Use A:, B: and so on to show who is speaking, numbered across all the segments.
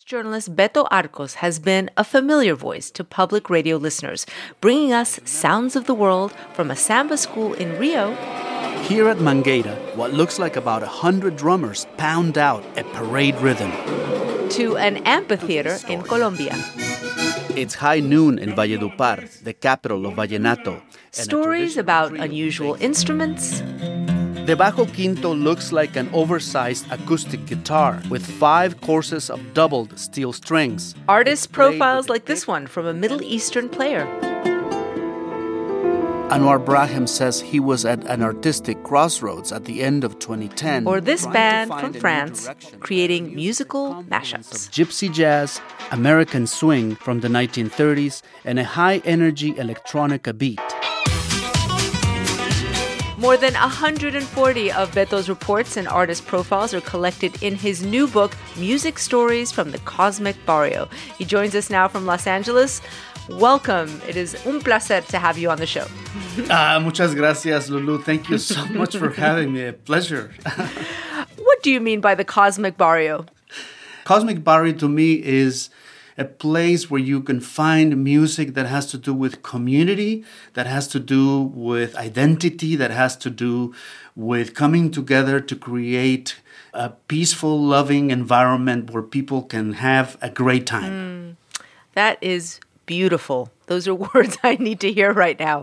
A: Journalist Beto Arcos has been a familiar voice to public radio listeners, bringing us sounds of the world from a samba school in Rio.
B: Here at Mangueira, what looks like about 100 drummers pound out a parade rhythm.
A: To an amphitheater in Colombia.
B: It's high noon in Valledupar, the capital of Vallenato.
A: Stories about unusual instruments.
B: The Bajo Quinto looks like an oversized acoustic guitar with 5 courses of doubled steel strings.
A: Artist profiles like this one from a Middle Eastern player.
B: Anwar Brahim says he was at an artistic crossroads at the end of 2010.
A: Or this band from France, creating musical mashups.
B: Gypsy jazz, American swing from the 1930s, and a high-energy electronica beat.
A: More than 140 of Beto's reports and artist profiles are collected in his new book, Music Stories from the Cosmic Barrio. He joins us now from Los Angeles. Welcome. It is un placer to have you on the show.
B: Muchas gracias, Lulu. Thank you so much for having me. A pleasure.
A: What do you mean by the Cosmic Barrio?
B: Cosmic Barrio to me is a place where you can find music that has to do with community, that has to do with identity, that has to do with coming together to create a peaceful, loving environment where people can have a great time.
A: That is beautiful. Those are words I need to hear right now.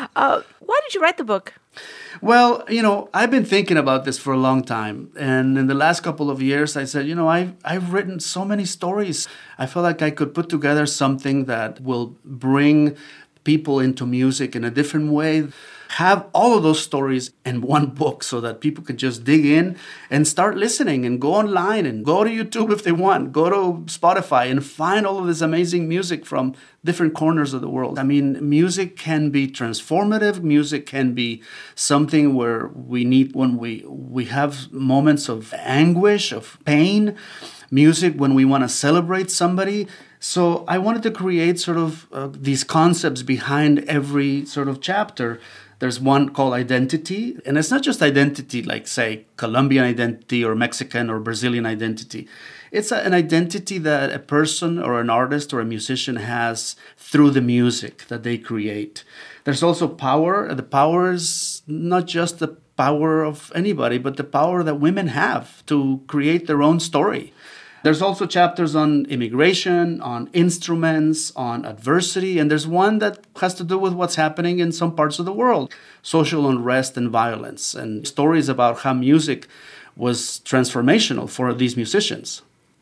A: Why did you write the book?
B: Well, I've been thinking about this for a long time. And in the last couple of years, I said, I've written so many stories. I feel like I could put together something that will bring people into music in a different way. Have all of those stories in one book so that people can just dig in and start listening and go online and go to YouTube if they want, go to Spotify and find all of this amazing music from different corners of the world. I mean, music can be transformative. Music can be something where we need when we have moments of anguish, of pain. Music when we want to celebrate somebody. So I wanted to create sort of these concepts behind every sort of chapter. There's one called identity, and it's not just identity like, say, Colombian identity or Mexican or Brazilian identity. It's an identity that a person or an artist or a musician has through the music that they create. There's also power. The power is not just the power of anybody, but the power that women have to create their own story. There's also chapters on immigration, on instruments, on adversity, and there's one that has to do with what's happening in some parts of the world, social unrest and violence, and stories about how music was transformational for these musicians.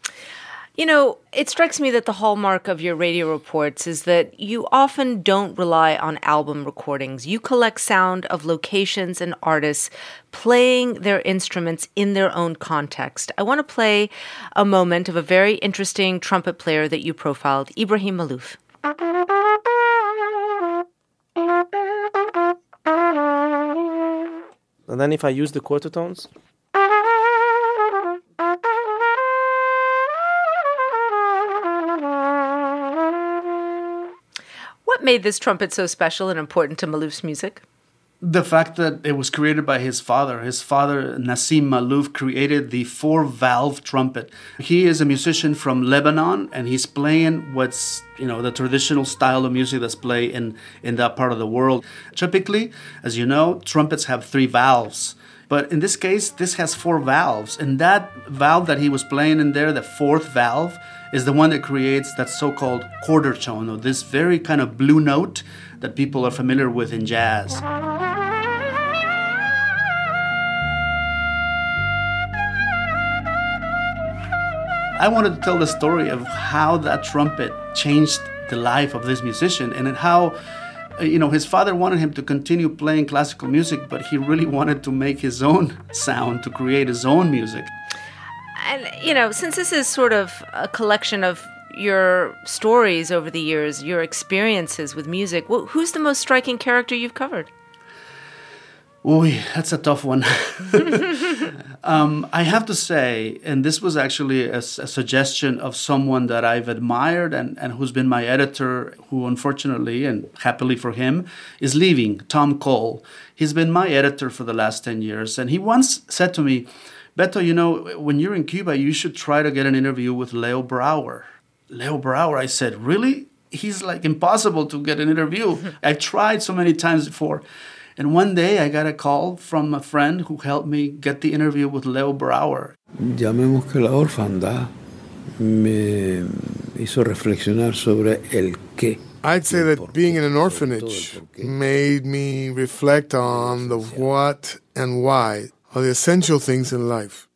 A: It strikes me that the hallmark of your radio reports is that you often don't rely on album recordings. You collect sound of locations and artists playing their instruments in their own context. I want to play a moment of a very interesting trumpet player that you profiled, Ibrahim Malouf.
C: And then if I use the quarter tones...
A: What made this trumpet so special and important to Malouf's music?
B: The fact that it was created by his father. His father, Nassim Malouf, created the 4-valve trumpet. He is a musician from Lebanon, and he's playing what's, the traditional style of music that's played in that part of the world. Typically, as you know, trumpets have 3 valves. But in this case, this has 4 valves. And that valve that he was playing in there, the 4th valve, is the one that creates that so-called quarter tone, or this very kind of blue note that people are familiar with in jazz. I wanted to tell the story of how that trumpet changed the life of this musician and how his father wanted him to continue playing classical music, but he really wanted to make his own sound, to create his own music.
A: And, since this is sort of a collection of your stories over the years, your experiences with music, who's the most striking character you've covered?
B: Ooh, that's a tough one. I have to say, and this was actually a suggestion of someone that I've admired and who's been my editor, who unfortunately and happily for him is leaving, Tom Cole. He's been my editor for the last 10 years. And he once said to me, Beto, when you're in Cuba, you should try to get an interview with Leo Brouwer. Leo Brouwer, I said, really? He's like impossible to get an interview. I've tried so many times before. And one day I got a call from a friend who helped me get the interview with Leo Brouwer.
D: Llamemos que la orfandad me hizo reflexionar sobre el qué.
E: I'd say that being in an orphanage made me reflect on the what and why of the essential things in life.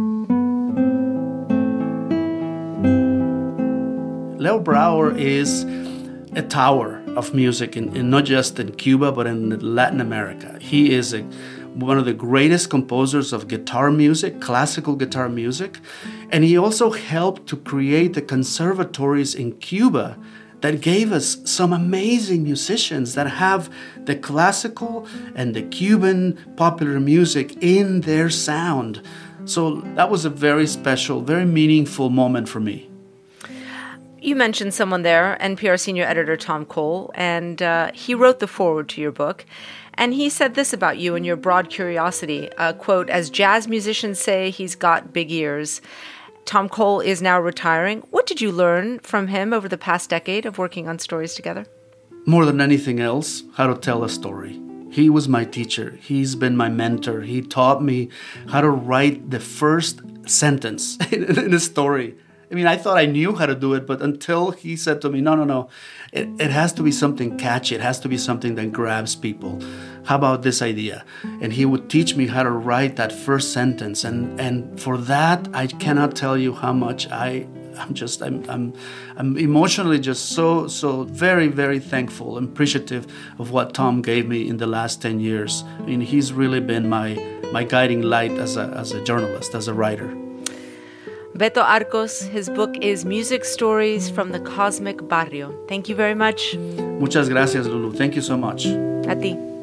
B: Leo Brouwer is a tower of music, in not just in Cuba, but in Latin America. He is one of the greatest composers of guitar music, classical guitar music, and he also helped to create the conservatories in Cuba that gave us some amazing musicians that have the classical and the Cuban popular music in their sound. So that was a very special, very meaningful moment for me.
A: You mentioned someone there, NPR senior editor Tom Cole, and he wrote the foreword to your book. And he said this about you and your broad curiosity, quote, as jazz musicians say, he's got big ears. Tom Cole is now retiring. What did you learn from him over the past decade of working on stories together?
B: More than anything else, how to tell a story. He was my teacher. He's been my mentor. He taught me how to write the first sentence in a story. I mean, I thought I knew how to do it, but until he said to me, no, it has to be something catchy. It has to be something that grabs people. How about this idea? And he would teach me how to write that first sentence. And for that, I cannot tell you how much I'm emotionally just so very, very thankful and appreciative of what Tom gave me in the last 10 years. I mean, he's really been my guiding light as a journalist, as a writer.
A: Beto Arcos, his book is Music Stories from the Cosmic Barrio. Thank you very much.
B: Muchas gracias, Lulu. Thank you so much.
A: A ti.